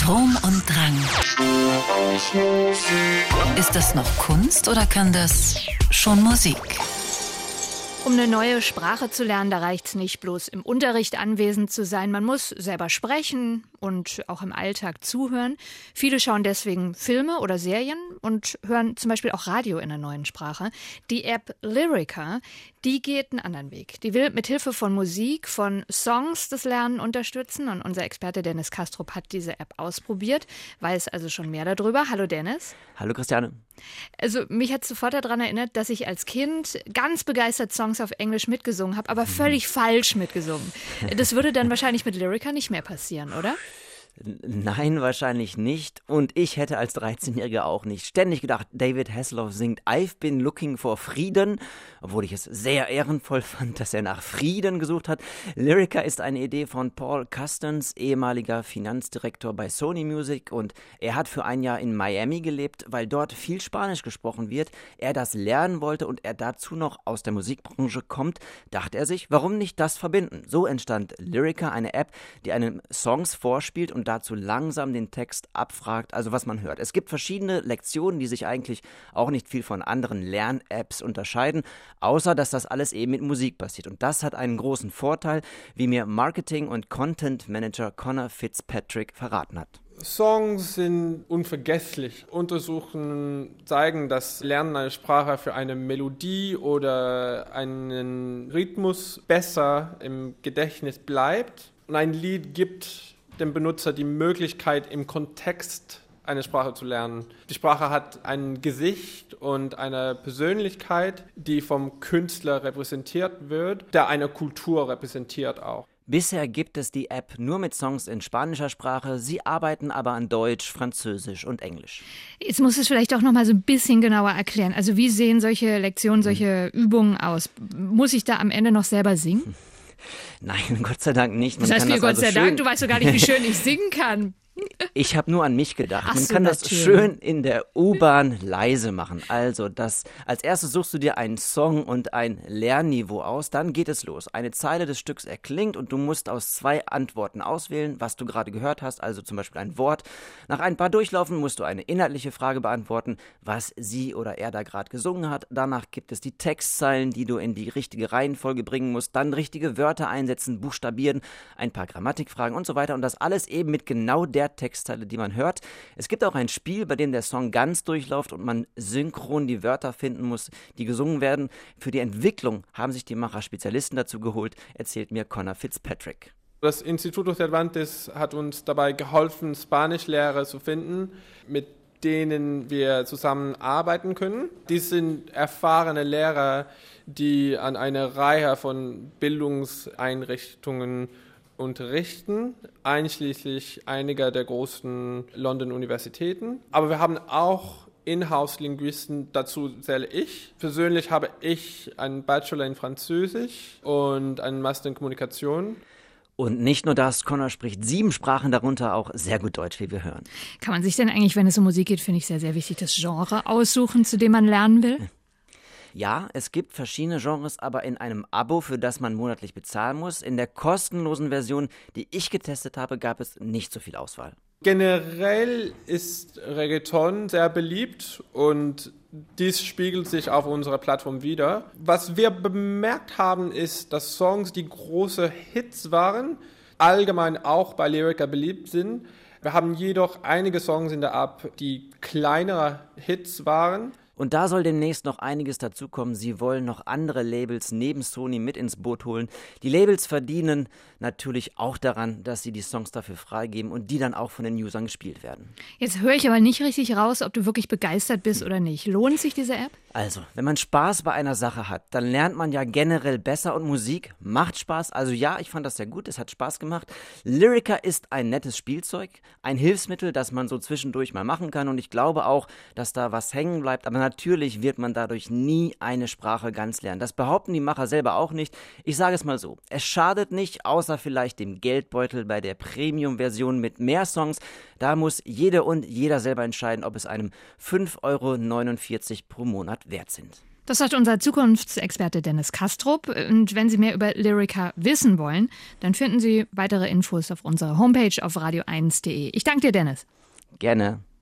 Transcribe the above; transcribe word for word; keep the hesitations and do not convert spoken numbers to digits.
Sturm und Drang. Ist das noch Kunst oder kann das schon Musik? Um eine neue Sprache zu lernen, da reicht es nicht bloß im Unterricht anwesend zu sein. Man muss selber sprechen und auch im Alltag zuhören. Viele schauen deswegen Filme oder Serien und hören zum Beispiel auch Radio in der neuen Sprache. Die App Lyrica, die geht einen anderen Weg. Die will mit Hilfe von Musik, von Songs das Lernen unterstützen. Und unser Experte Dennis Kastrup hat diese App ausprobiert, weiß also schon mehr darüber. Hallo Dennis. Hallo Christiane. Also mich hat sofort daran erinnert, dass ich als Kind ganz begeistert Songs auf Englisch mitgesungen habe, aber völlig falsch mitgesungen. Das würde dann wahrscheinlich mit Lyrica nicht mehr passieren, oder? Nein, wahrscheinlich nicht. Und ich hätte als dreizehnjähriger auch nicht ständig gedacht, David Hasselhoff singt I've been looking for Frieden, obwohl ich es sehr ehrenvoll fand, dass er nach Frieden gesucht hat. Lyrica ist eine Idee von Paul Custance, ehemaliger Finanzdirektor bei Sony Music, und er hat für ein Jahr in Miami gelebt, weil dort viel Spanisch gesprochen wird. Er das lernen wollte und er dazu noch aus der Musikbranche kommt, dachte er sich, warum nicht das verbinden? So entstand Lyrica, eine App, die einem Songs vorspielt und dazu langsam den Text abfragt, also was man hört. Es gibt verschiedene Lektionen, die sich eigentlich auch nicht viel von anderen Lern-Apps unterscheiden, außer dass das alles eben mit Musik passiert. Und das hat einen großen Vorteil, wie mir Marketing- und Content-Manager Connor Fitzpatrick verraten hat. Songs sind unvergesslich. Untersuchungen zeigen, dass Lernen einer Sprache für eine Melodie oder einen Rhythmus besser im Gedächtnis bleibt. Und ein Lied gibt dem Benutzer die Möglichkeit, im Kontext eine Sprache zu lernen. Die Sprache hat ein Gesicht und eine Persönlichkeit, die vom Künstler repräsentiert wird, der eine Kultur repräsentiert auch. Bisher gibt es die App nur mit Songs in spanischer Sprache. Sie arbeiten aber an Deutsch, Französisch und Englisch. Jetzt musst du es vielleicht auch noch mal so ein bisschen genauer erklären. Also wie sehen solche Lektionen, solche hm. Übungen aus? Muss ich da am Ende noch selber singen? Nein, Gott sei Dank nicht. Man das heißt, kann wie das Gott also sei schön Dank, du weißt doch gar nicht, wie schön ich singen kann. Ich habe nur an mich gedacht. Ach Man so, kann das natürlich. schön in der U-Bahn leise machen. Also das, als erstes suchst du dir einen Song und ein Lernniveau aus, dann geht es los. Eine Zeile des Stücks erklingt und du musst aus zwei Antworten auswählen, was du gerade gehört hast, also zum Beispiel ein Wort. Nach ein paar Durchlaufen musst du eine inhaltliche Frage beantworten, was sie oder er da gerade gesungen hat. Danach gibt es die Textzeilen, die du in die richtige Reihenfolge bringen musst, dann richtige Wörter einsetzen, buchstabieren, ein paar Grammatikfragen und so weiter. Und das alles eben mit genau der Textteile, die man hört. Es gibt auch ein Spiel, bei dem der Song ganz durchläuft und man synchron die Wörter finden muss, die gesungen werden. Für die Entwicklung haben sich die Macher Spezialisten dazu geholt, erzählt mir Connor Fitzpatrick. Das Instituto Cervantes hat uns dabei geholfen, Spanischlehrer zu finden, mit denen wir zusammenarbeiten können. Dies sind erfahrene Lehrer, die an einer Reihe von Bildungseinrichtungen unterrichten, einschließlich einiger der großen London-Universitäten. Aber wir haben auch Inhouse-Linguisten, dazu zähle ich. Persönlich habe ich einen Bachelor in Französisch und einen Master in Kommunikation. Und nicht nur das, Connor spricht sieben Sprachen, darunter auch sehr gut Deutsch, wie wir hören. Kann man sich denn eigentlich, wenn es um Musik geht, finde ich sehr, sehr wichtig, das Genre aussuchen, zu dem man lernen will? Ja, es gibt verschiedene Genres, aber in einem Abo, für das man monatlich bezahlen muss. In der kostenlosen Version, die ich getestet habe, gab es nicht so viel Auswahl. Generell ist Reggaeton sehr beliebt und dies spiegelt sich auf unserer Plattform wider. Was wir bemerkt haben, ist, dass Songs, die große Hits waren, allgemein auch bei Lyrica beliebt sind. Wir haben jedoch einige Songs in der App, die kleinere Hits waren. Und da soll demnächst noch einiges dazukommen. Sie wollen noch andere Labels neben Sony mit ins Boot holen. Die Labels verdienen natürlich auch daran, dass sie die Songs dafür freigeben und die dann auch von den Usern gespielt werden. Jetzt höre ich aber nicht richtig raus, ob du wirklich begeistert bist oder nicht. Lohnt sich diese App? Also, wenn man Spaß bei einer Sache hat, dann lernt man ja generell besser und Musik macht Spaß. Also ja, ich fand das sehr gut, es hat Spaß gemacht. Lyrica ist ein nettes Spielzeug, ein Hilfsmittel, das man so zwischendurch mal machen kann und ich glaube auch, dass da was hängen bleibt, aber natürlich wird man dadurch nie eine Sprache ganz lernen. Das behaupten die Macher selber auch nicht. Ich sage es mal so, es schadet nicht, außer vielleicht dem Geldbeutel bei der Premium-Version mit mehr Songs. Da muss jede und jeder selber entscheiden, ob es einem fünf Euro neunundvierzig pro Monat wert sind. Das sagt unser Zukunftsexperte Dennis Kastrup. Und wenn Sie mehr über Lyrica wissen wollen, dann finden Sie weitere Infos auf unserer Homepage auf radio eins punkt de. Ich danke dir, Dennis. Gerne.